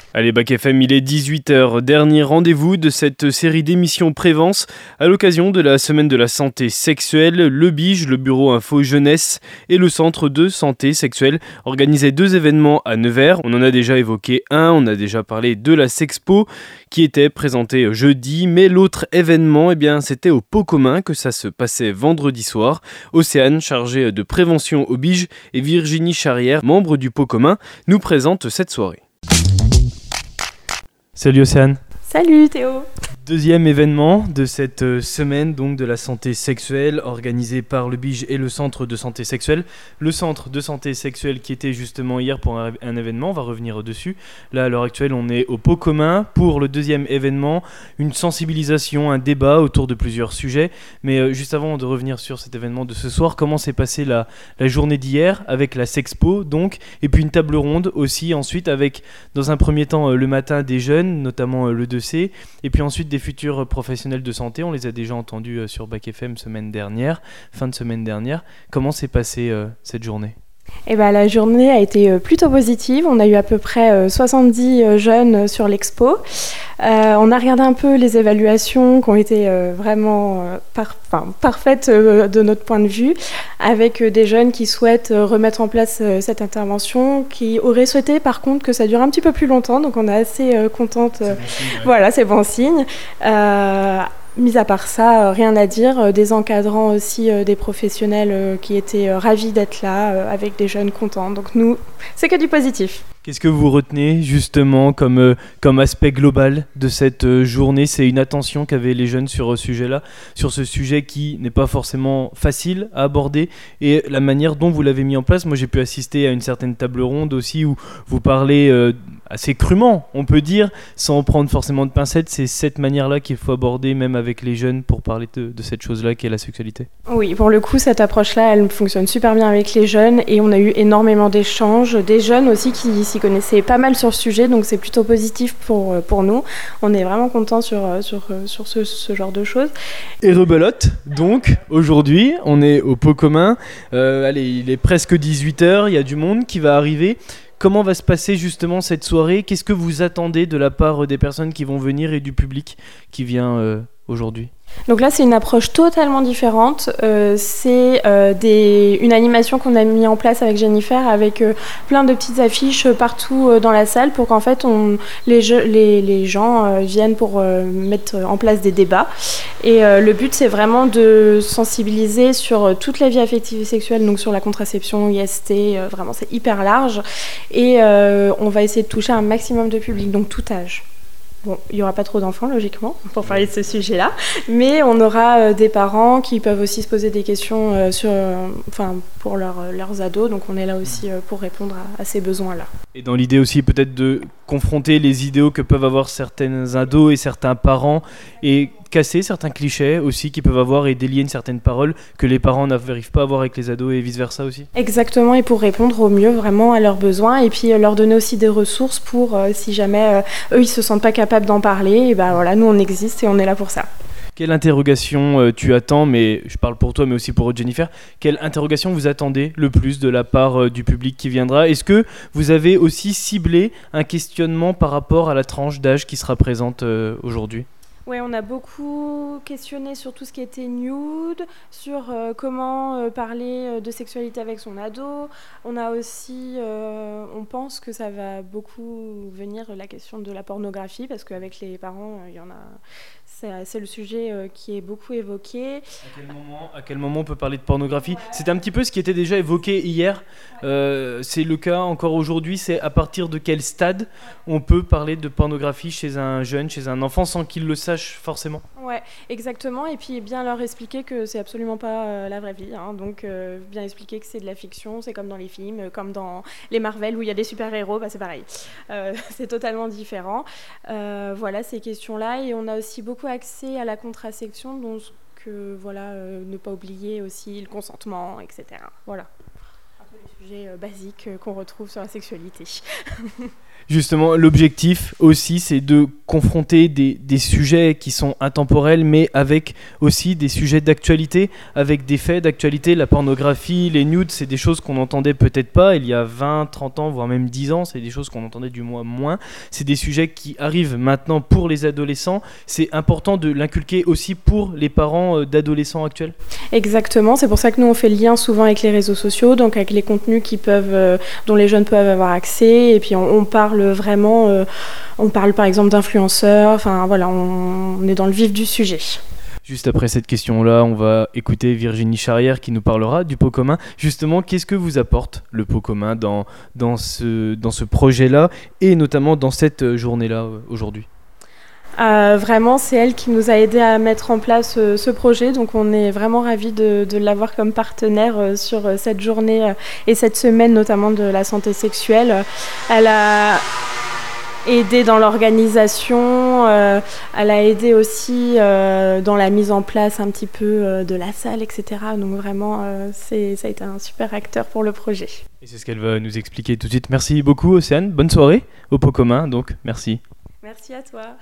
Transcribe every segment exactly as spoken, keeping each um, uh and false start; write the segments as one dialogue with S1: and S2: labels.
S1: Allez, Bac F M, il est dix-huit heures. Dernier rendez-vous de cette série d'émissions Prévence à l'occasion de la semaine de la santé sexuelle. Le B I J, le Bureau Info Jeunesse et le Centre de santé sexuelle organisaient deux événements à Nevers. On en a déjà évoqué un, on a déjà parlé de la Sexpo qui était présentée jeudi, mais l'autre événement, eh bien, c'était au Pot Commun que ça se passait vendredi soir. Océane, chargée de prévention au B I J, et Virginie Charrière, membre du Pot Commun, nous présentent cette soirée. Salut Océane.
S2: Salut Théo.
S1: Deuxième événement de cette semaine donc de la santé sexuelle organisé par le B I J et le Centre de santé sexuelle. Le Centre de santé sexuelle qui était justement hier pour un, un événement, on va revenir dessus. Là à l'heure actuelle on est au Pot Commun pour le deuxième événement, une sensibilisation, un débat autour de plusieurs sujets. Mais euh, juste avant de revenir sur cet événement de ce soir, comment s'est passée la, la journée d'hier avec la Sexpo donc, et puis une table ronde aussi ensuite avec dans un premier temps euh, le matin des jeunes, notamment euh, le deux C, et puis ensuite des futurs professionnels de santé, on les a déjà entendus sur Bac F M semaine dernière, fin de semaine dernière. Comment s'est passée euh, cette journée ?
S2: Eh ben, la journée a été plutôt positive. On a eu à peu près soixante-dix jeunes sur l'expo. Euh, on a regardé un peu les évaluations qui ont été vraiment par, enfin, parfaites de notre point de vue, avec des jeunes qui souhaitent remettre en place cette intervention, qui auraient souhaité par contre que ça dure un petit peu plus longtemps. Donc on est assez contente. C'est bon signe, ouais. Voilà, c'est bon signe. Euh, Mis à part ça, rien à dire. Des encadrants aussi, des professionnels qui étaient ravis d'être là, avec des jeunes contents. Donc nous, c'est que du positif.
S1: Qu'est-ce que vous retenez justement comme, euh, comme aspect global de cette euh, journée ? C'est une attention qu'avaient les jeunes sur ce sujet-là, sur ce sujet qui n'est pas forcément facile à aborder, et la manière dont vous l'avez mis en place. Moi j'ai pu assister à une certaine table ronde aussi où vous parlez euh, assez crûment, on peut dire, sans prendre forcément de pincettes. C'est cette manière-là qu'il faut aborder même avec les jeunes pour parler de, de cette chose-là qui est la sexualité.
S2: Oui, pour le coup cette approche-là elle fonctionne super bien avec les jeunes, et on a eu énormément d'échanges, des jeunes aussi qui s'y connaissaient pas mal sur le sujet, donc c'est plutôt positif pour, pour nous. On est vraiment contents sur, sur, sur ce, ce genre de choses.
S1: Et rebelote, donc aujourd'hui on est au Pot Commun, euh, allez, il est presque dix-huit heures, il y a du monde qui va arriver. Comment va se passer justement cette soirée ? Qu'est-ce que vous attendez de la part des personnes qui vont venir et du public qui vient euh, aujourd'hui ?
S2: Donc là, c'est une approche totalement différente. Euh, c'est euh, des, une animation qu'on a mis en place avec Jennifer, avec euh, plein de petites affiches partout euh, dans la salle pour qu'en fait, on, les, jeux, les, les gens euh, viennent pour euh, mettre en place des débats. Et euh, le but, c'est vraiment de sensibiliser sur euh, toute la vie affective et sexuelle, donc sur la contraception, I S T, euh, vraiment, c'est hyper large. Et euh, on va essayer de toucher un maximum de public, donc tout âge. Bon, il n'y aura pas trop d'enfants, logiquement, pour parler de ce sujet-là, mais on aura euh, des parents qui peuvent aussi se poser des questions euh, sur, euh, enfin, pour leur, leurs ados, donc on est là aussi euh, pour répondre à, à ces besoins-là.
S1: Et dans l'idée aussi peut-être de confronter les idéaux que peuvent avoir certains ados et certains parents, et casser certains clichés aussi qu'ils peuvent avoir, et délier une certaine parole que les parents n'arrivent pas à avoir avec les ados, et vice-versa aussi.
S2: Exactement, et pour répondre au mieux vraiment à leurs besoins, et puis euh, leur donner aussi des ressources pour, euh, si jamais euh, eux ils se sentent pas capables d'en parler, et ben voilà, nous on existe et on est là pour ça.
S1: Quelle interrogation euh, tu attends, mais je parle pour toi mais aussi pour Jennifer, quelle interrogation vous attendez le plus de la part euh, du public qui viendra ? Est-ce que vous avez aussi ciblé un questionnement par rapport à la tranche d'âge qui sera présente euh, aujourd'hui ?
S2: Oui, on a beaucoup questionné sur tout ce qui était nude, sur euh, comment euh, parler euh, de sexualité avec son ado. On a aussi, euh, on pense que ça va beaucoup venir la question de la pornographie, parce qu'avec les parents, il euh, y en a, c'est, c'est le sujet euh, qui est beaucoup évoqué.
S1: À quel moment, à quel moment on peut parler de pornographie ? ouais. C'est un petit peu ce qui était déjà évoqué hier. Ouais. Euh, c'est le cas encore aujourd'hui. C'est à partir de quel stade on peut parler de pornographie chez un jeune, chez un enfant, sans qu'il le sache forcément.
S2: Ouais, exactement. Et puis bien leur expliquer que c'est absolument pas euh, la vraie vie. Hein. Donc euh, bien expliquer que c'est de la fiction, c'est comme dans les films, euh, comme dans les Marvel où il y a des super-héros, bah, c'est pareil. Euh, c'est totalement différent. Euh, voilà ces questions-là. Et on a aussi beaucoup accès à la contraception, donc que voilà, euh, ne pas oublier aussi le consentement, et cetera. Voilà. Un peu les sujets euh, basiques euh, qu'on retrouve sur la sexualité.
S1: Justement, l'objectif aussi, c'est de confronter des, des sujets qui sont intemporels, mais avec aussi des sujets d'actualité, avec des faits d'actualité. La pornographie, les nudes, c'est des choses qu'on n'entendait peut-être pas il y a vingt, trente ans, voire même dix ans. C'est des choses qu'on entendait du moins moins. C'est des sujets qui arrivent maintenant pour les adolescents. C'est important de l'inculquer aussi pour les parents d'adolescents actuels.
S2: Exactement, c'est pour ça que nous on fait le lien souvent avec les réseaux sociaux, donc avec les contenus qui peuvent, euh, dont les jeunes peuvent avoir accès, et puis on, on parle vraiment, euh, on parle par exemple d'influenceurs, enfin voilà, on, on est dans le vif du sujet.
S1: Juste après cette question-là, on va écouter Virginie Charrière qui nous parlera du pot commun. Justement, qu'est-ce que vous apporte le pot commun dans, dans, ce, dans ce projet-là, et notamment dans cette journée-là aujourd'hui ?
S2: Euh, vraiment, c'est elle qui nous a aidés à mettre en place euh, ce projet, donc on est vraiment ravis de, de l'avoir comme partenaire euh, sur euh, cette journée euh, et cette semaine, notamment de la santé sexuelle. Elle a aidé dans l'organisation, euh, elle a aidé aussi euh, dans la mise en place un petit peu euh, de la salle, et cetera. Donc vraiment, euh, c'est, ça a été un super acteur pour le projet.
S1: Et c'est ce qu'elle va nous expliquer tout de suite. Merci beaucoup Océane, bonne soirée au pot commun, donc merci.
S2: Merci à toi.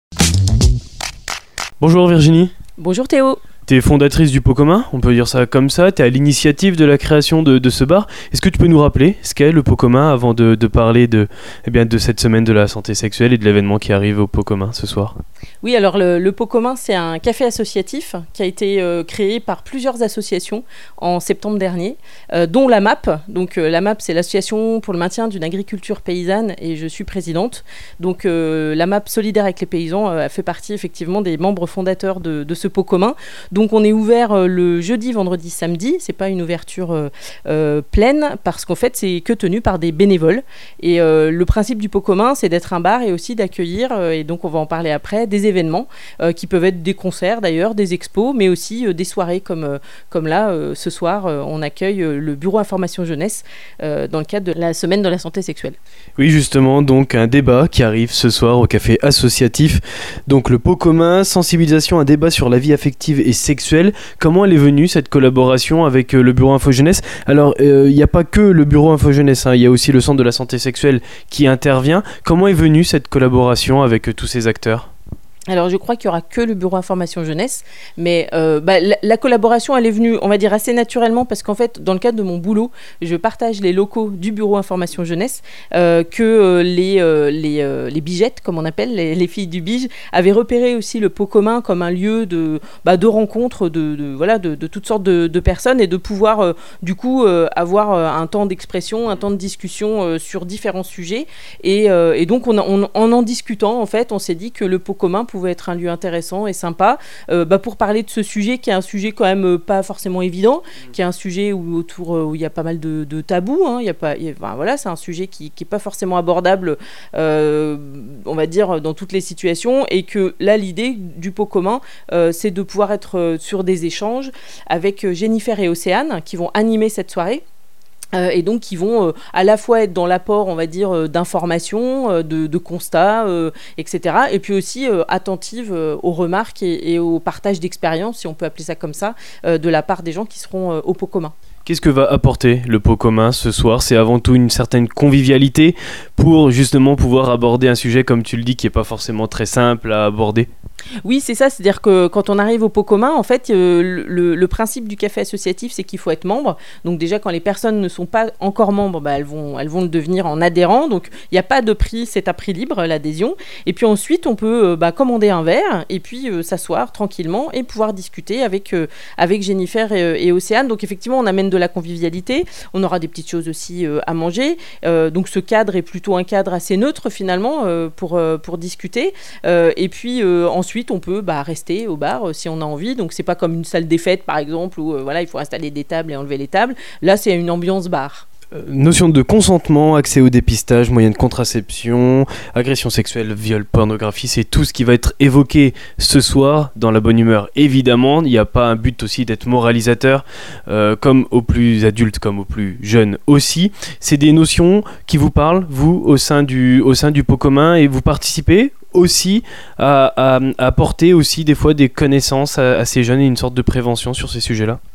S1: Bonjour Virginie.
S3: Bonjour Théo.
S1: Tu es fondatrice du pot commun, on peut dire ça comme ça, tu es à l'initiative de la création de, de ce bar. Est-ce que tu peux nous rappeler ce qu'est le pot commun avant de, de parler de, eh bien, de cette semaine de la santé sexuelle et de l'événement qui arrive au pot commun ce soir ?
S3: Oui, alors le, le pot commun, c'est un café associatif qui a été euh, créé par plusieurs associations en septembre dernier, euh, dont la M A P. Donc euh, la M A P, c'est l'association pour le maintien d'une agriculture paysanne et je suis présidente. Donc euh, la M A P Solidaire avec les paysans euh, fait partie effectivement des membres fondateurs de, de ce pot commun. Donc on est ouvert euh, le jeudi, vendredi, samedi. C'est pas une ouverture euh, euh, pleine parce qu'en fait c'est que tenu par des bénévoles. Et euh, le principe du pot commun, c'est d'être un bar et aussi d'accueillir, euh, et donc on va en parler après, des événements euh, qui peuvent être des concerts d'ailleurs, des expos, mais aussi euh, des soirées comme, euh, comme là, euh, ce soir, euh, on accueille euh, le Bureau Information Jeunesse euh, dans le cadre de la semaine de la santé sexuelle.
S1: Oui, justement, donc un débat qui arrive ce soir au café associatif. Donc le pot commun, sensibilisation, un débat sur la vie affective et sexuelle. Comment elle est venue cette collaboration avec euh, le Bureau Info Jeunesse ? Alors, il euh, n'y a pas que le Bureau Info Jeunesse, il hein, y a aussi le Centre de la santé sexuelle qui intervient. Comment est venue cette collaboration avec euh, tous ces acteurs ?
S3: Alors, je crois qu'il n'y aura que le Bureau Information Jeunesse, mais euh, bah, la, la collaboration, elle est venue, on va dire, assez naturellement, parce qu'en fait, dans le cadre de mon boulot, je partage les locaux du Bureau Information Jeunesse, euh, que euh, les, euh, les, euh, les bigettes, comme on appelle, les, les filles du bige, avaient repéré aussi le pot commun comme un lieu de, bah, de rencontre de, de, voilà, de, de toutes sortes de, de personnes, et de pouvoir, euh, du coup, euh, avoir euh, un temps d'expression, un temps de discussion euh, sur différents sujets. Et, euh, et donc, on, a, on, en en discutant, en fait, on s'est dit que le pot commun pouvait être un lieu intéressant et sympa euh, bah, pour parler de ce sujet qui est un sujet quand même euh, pas forcément évident, qui est un sujet où, autour, euh, où il y a pas mal de, de tabous, hein, y a pas, y a, enfin, voilà, c'est un sujet qui n'est pas forcément abordable, euh, on va dire, dans toutes les situations, et que là, l'idée du pot commun, euh, c'est de pouvoir être euh, sur des échanges avec euh, Jennifer et Océane qui vont animer cette soirée. Euh, et donc qui vont euh, à la fois être dans l'apport, on va dire, euh, d'informations, euh, de, de constats, euh, et cetera. Et puis aussi euh, attentives euh, aux remarques et, et au partage d'expériences, si on peut appeler ça comme ça, euh, de la part des gens qui seront euh, au pot commun.
S1: Qu'est-ce que va apporter le pot commun ce soir ? C'est avant tout une certaine convivialité pour justement pouvoir aborder un sujet, comme tu le dis, qui n'est pas forcément très simple à aborder.
S3: Oui, c'est ça, c'est-à-dire que quand on arrive au pot commun, en fait, euh, le, le principe du café associatif, c'est qu'il faut être membre. Donc déjà, quand les personnes ne sont pas encore membres, bah, elles vont, elles vont le devenir en adhérent. Donc il n'y a pas de prix, c'est à prix libre, l'adhésion. Et puis ensuite, on peut euh, bah, commander un verre et puis euh, s'asseoir tranquillement et pouvoir discuter avec, euh, avec Jennifer et, et Océane. Donc effectivement, on amène de la convivialité. On aura des petites choses aussi euh, à manger. Euh, donc ce cadre est plutôt un cadre assez neutre finalement euh, pour, euh, pour discuter. Euh, et puis euh, ensuite, on peut bah, rester au bar euh, si on a envie. Donc c'est pas comme une salle des fêtes par exemple où euh, voilà, il faut installer des tables et enlever les tables. Là, c'est une ambiance bar.
S1: Notion de consentement, accès au dépistage, moyens de contraception, agression sexuelle, viol, pornographie, c'est tout ce qui va être évoqué ce soir dans la bonne humeur. Évidemment, il n'y a pas un but aussi d'être moralisateur, euh, comme aux plus adultes, comme aux plus jeunes aussi. C'est des notions qui vous parlent, vous, au sein du, au sein du pot commun, et vous participez aussi à, à, à apporter aussi des fois des connaissances à, à ces jeunes et une sorte de prévention sur ces sujets-là.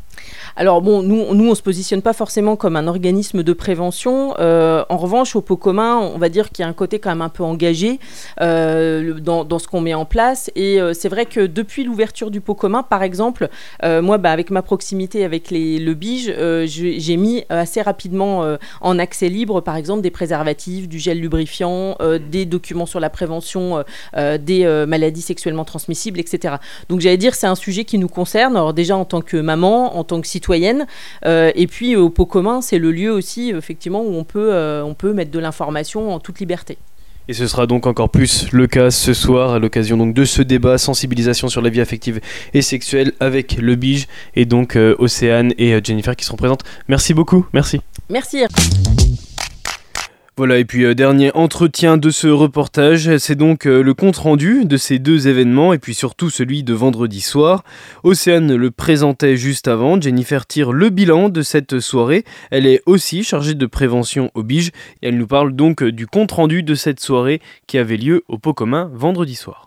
S3: Alors bon, nous, nous on ne se positionne pas forcément comme un organisme de prévention. Euh, en revanche, au pot commun, on va dire qu'il y a un côté quand même un peu engagé euh, dans, dans ce qu'on met en place. Et euh, c'est vrai que depuis l'ouverture du pot commun, par exemple, euh, moi, bah, avec ma proximité avec les, le Bige, euh, j'ai, j'ai mis assez rapidement euh, en accès libre, par exemple, des préservatifs, du gel lubrifiant, euh, des documents sur la prévention euh, des euh, maladies sexuellement transmissibles, et cetera. Donc j'allais dire, c'est un sujet qui nous concerne. Alors déjà en tant que maman, en tant que citoyenne, euh, et puis euh, au pot commun, c'est le lieu aussi, effectivement, où on peut, euh, on peut mettre de l'information en toute liberté.
S1: Et ce sera donc encore plus le cas ce soir à l'occasion donc de ce débat sensibilisation sur la vie affective et sexuelle avec le Bige et donc euh, Océane et euh, Jennifer qui seront présentes. Merci beaucoup, merci.
S3: Merci.
S1: Voilà, et puis euh, dernier entretien de ce reportage, c'est donc euh, le compte-rendu de ces deux événements, et puis surtout celui de vendredi soir. Océane le présentait juste avant, Jennifer tire le bilan de cette soirée. Elle est aussi chargée de prévention au Bige, et elle nous parle donc euh, du compte-rendu de cette soirée qui avait lieu au pot commun vendredi soir.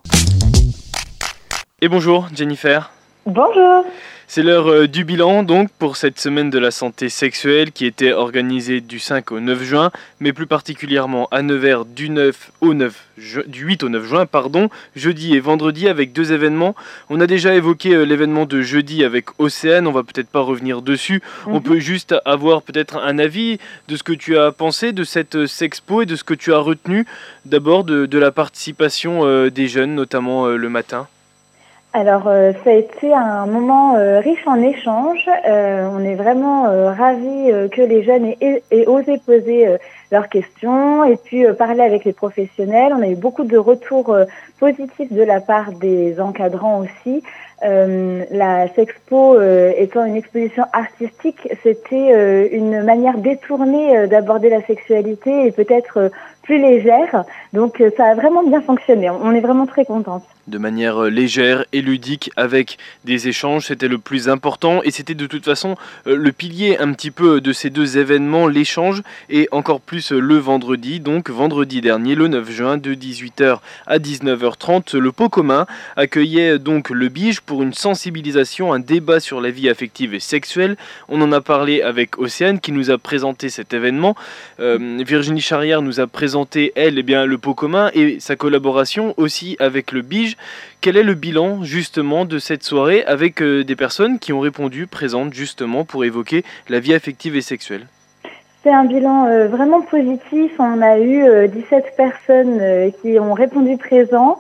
S1: Et bonjour Jennifer.
S4: Bonjour.
S1: C'est l'heure euh, du bilan donc pour cette semaine de la santé sexuelle qui était organisée du cinq au neuf juin, mais plus particulièrement à Nevers du, neuf au neuf ju- du huit au neuf juin, pardon, jeudi et vendredi avec deux événements. On a déjà évoqué euh, l'événement de jeudi avec Océane, on va peut-être pas revenir dessus. Mm-hmm. On peut juste avoir peut-être un avis de ce que tu as pensé de cette euh, sexpo et de ce que tu as retenu d'abord de, de la participation euh, des jeunes, notamment euh, le matin.
S4: Alors, euh, ça a été un moment euh, riche en échanges. Euh, on est vraiment euh, ravis euh, que les jeunes aient, aient osé poser euh, leurs questions et puis euh, parler avec les professionnels. On a eu beaucoup de retours euh, positifs de la part des encadrants aussi. Euh, la Sexpo euh, étant une exposition artistique, c'était euh, une manière détournée euh, d'aborder la sexualité et peut-être euh, plus légère. Donc euh, ça a vraiment bien fonctionné. On est vraiment très contente.
S1: De manière légère et ludique avec des échanges, c'était le plus important et c'était de toute façon euh, le pilier un petit peu de ces deux événements, l'échange et encore plus euh, le vendredi, donc vendredi dernier, le neuf juin, de dix-huit heures à dix-neuf heures trente, le pot commun accueillait donc le Bige pour une sensibilisation, un débat sur la vie affective et sexuelle. On en a parlé avec Océane qui nous a présenté cet événement. Euh, Virginie Charrière nous a présenté, elle, eh bien, le pot commun et sa collaboration aussi avec le Bige. Quel est le bilan justement de cette soirée avec euh, des personnes qui ont répondu présentes justement pour évoquer la vie affective et sexuelle?
S4: C'est un bilan euh, vraiment positif. On a eu euh, dix-sept personnes euh, qui ont répondu présents.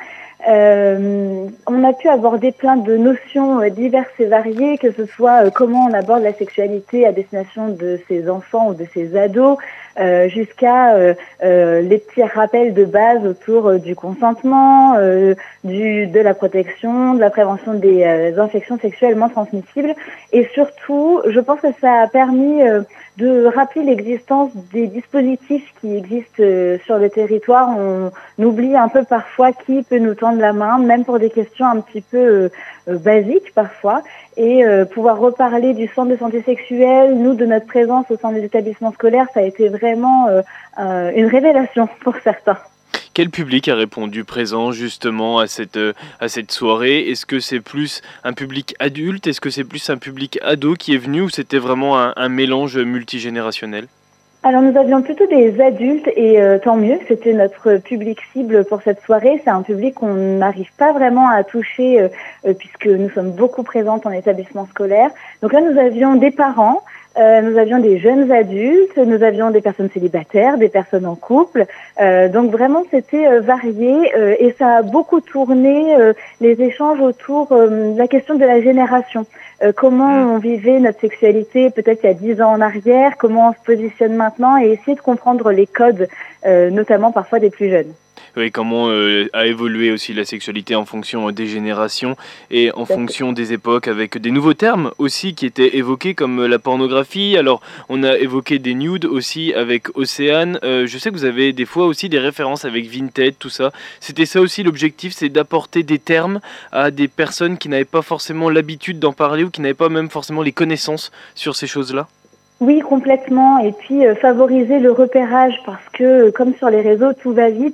S4: Euh, on a pu aborder plein de notions euh, diverses et variées, que ce soit euh, comment on aborde la sexualité à destination de ses enfants ou de ses ados, euh, jusqu'à euh, euh, les petits rappels de base autour euh, du consentement, euh, du, de la protection, de la prévention des euh, infections sexuellement transmissibles. Et surtout, je pense que ça a permis euh, de rappeler l'existence des dispositifs qui existent euh, sur le territoire. On oublie un peu parfois qui peut nous tendre la main, même pour des questions un petit peu euh, euh, basiques parfois, et euh, pouvoir reparler du centre de santé sexuelle, nous de notre présence au sein des établissements scolaires, ça a été vraiment euh, euh, une révélation pour certains.
S1: Quel public a répondu présent justement à cette, euh, à cette soirée? Est-ce que c'est plus un public adulte? Est-ce que c'est plus un public ado qui est venu ou c'était vraiment un, un mélange multigénérationnel?
S4: Alors nous avions plutôt des adultes et euh, tant mieux, c'était notre public cible pour cette soirée. C'est un public qu'on n'arrive pas vraiment à toucher euh, euh, puisque nous sommes beaucoup présentes en établissement scolaire. Donc là nous avions des parents, euh, nous avions des jeunes adultes, nous avions des personnes célibataires, des personnes en couple. Euh, donc vraiment c'était euh, varié euh, et ça a beaucoup tourné euh, les échanges autour euh, de la question de la génération. Euh, comment on vivait notre sexualité peut-être il y a dix ans en arrière, comment on se positionne maintenant et essayer de comprendre les codes, euh, notamment parfois des plus jeunes.
S1: Oui, comment euh, a évolué aussi la sexualité en fonction des générations et en fonction des époques avec des nouveaux termes aussi qui étaient évoqués comme la pornographie. Alors on a évoqué des nudes aussi avec Océane. Euh, je sais que vous avez des fois aussi des références avec Vinted, tout ça. C'était ça aussi l'objectif, c'est d'apporter des termes à des personnes qui n'avaient pas forcément l'habitude d'en parler ou qui n'avaient pas même forcément les connaissances sur ces choses-là.
S4: Oui, complètement. Et puis euh, favoriser le repérage parce que, comme sur les réseaux, tout va vite.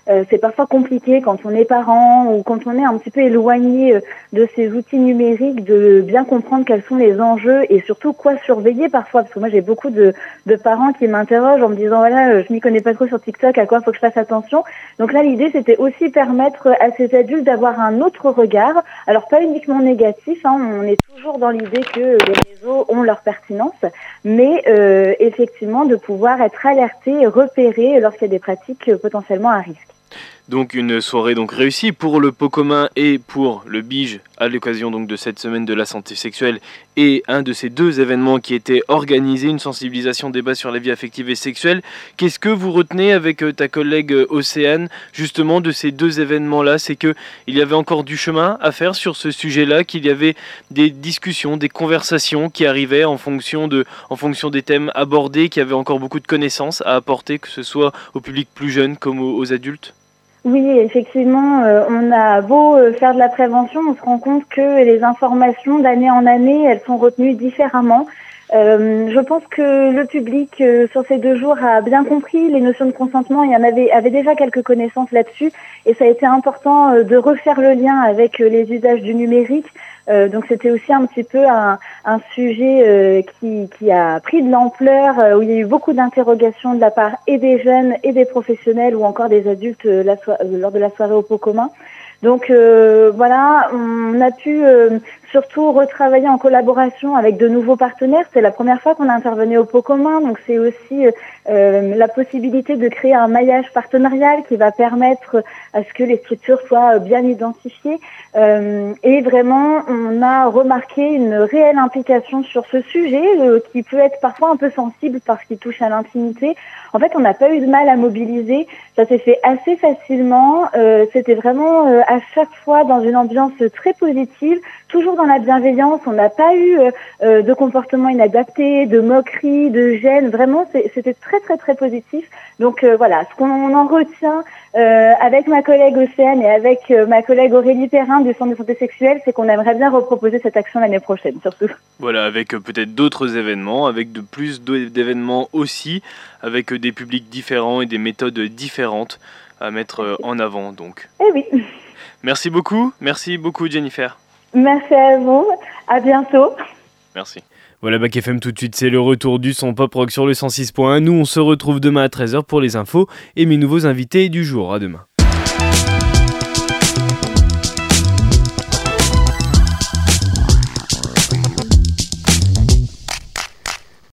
S4: Euh, c'est parfois compliqué quand on est parent ou quand on est un petit peu éloigné de ces outils numériques de bien comprendre quels sont les enjeux et surtout quoi surveiller parfois. Parce que moi, j'ai beaucoup de, de parents qui m'interrogent en me disant, voilà, je m'y connais pas trop sur TikTok, à quoi faut que je fasse attention. Donc là, l'idée, c'était aussi permettre à ces adultes d'avoir un autre regard. Alors, pas uniquement négatif, hein, on est toujours dans l'idée que les réseaux ont leur pertinence, mais euh, effectivement, de pouvoir être alerté et repéré lorsqu'il y a des pratiques potentiellement à risque.
S1: Donc une soirée donc réussie pour le pot commun et pour le Bige à l'occasion donc de cette semaine de la santé sexuelle et un de ces deux événements qui étaient organisés, une sensibilisation débat sur la vie affective et sexuelle. Qu'est-ce que vous retenez avec ta collègue Océane justement de ces deux événements-là? C'est que il y avait encore du chemin à faire sur ce sujet-là, qu'il y avait des discussions, des conversations qui arrivaient en fonction de, en fonction des thèmes abordés, qu'il y avait encore beaucoup de connaissances à apporter, que ce soit au public plus jeune comme aux, aux adultes.
S4: Oui, effectivement, euh, on a beau euh, faire de la prévention, on se rend compte que les informations d'année en année, elles sont retenues différemment. Euh, je pense que le public euh, sur ces deux jours a bien compris les notions de consentement. Il y en avait, avait déjà quelques connaissances là-dessus et ça a été important euh, de refaire le lien avec euh, les usages du numérique. Euh, donc c'était aussi un petit peu un, un sujet euh, qui, qui a pris de l'ampleur, euh, où il y a eu beaucoup d'interrogations de la part et des jeunes et des professionnels ou encore des adultes euh, la so- euh, lors de la soirée au pot commun. Donc euh, voilà, on a pu euh, surtout retravailler en collaboration avec de nouveaux partenaires. C'est la première fois qu'on a intervenu au pot commun, donc c'est aussi euh, la possibilité de créer un maillage partenarial qui va permettre à ce que les structures soient bien identifiées. Euh, et vraiment, on a remarqué une réelle implication sur ce sujet euh, qui peut être parfois un peu sensible parce qu'il touche à l'intimité. En fait, on n'a pas eu de mal à mobiliser. Ça s'est fait assez facilement. Euh, c'était vraiment euh, à chaque fois dans une ambiance très positive, toujours dans la bienveillance. On n'a pas eu euh, de comportement inadapté, de moquerie, de gêne. Vraiment, c'est, c'était très, très, très positif. Donc euh, voilà, ce qu'on en retient euh, avec ma collègue Océane et avec euh, ma collègue Aurélie Perrin du Centre de santé sexuelle, c'est qu'on aimerait bien reproposer cette action l'année prochaine, surtout.
S1: Voilà, avec euh, peut-être d'autres événements, avec de plus d'événements aussi, avec euh, des publics différents et des méthodes différentes à mettre euh, en avant. Donc.
S4: Eh oui.
S1: Merci beaucoup, merci beaucoup Jennifer.
S4: Merci à vous, à bientôt.
S1: Merci. Voilà, Bac F M tout de suite, c'est le retour du son pop rock sur le cent six point un. Nous, on se retrouve demain à treize heures pour les infos et mes nouveaux invités du jour. À demain.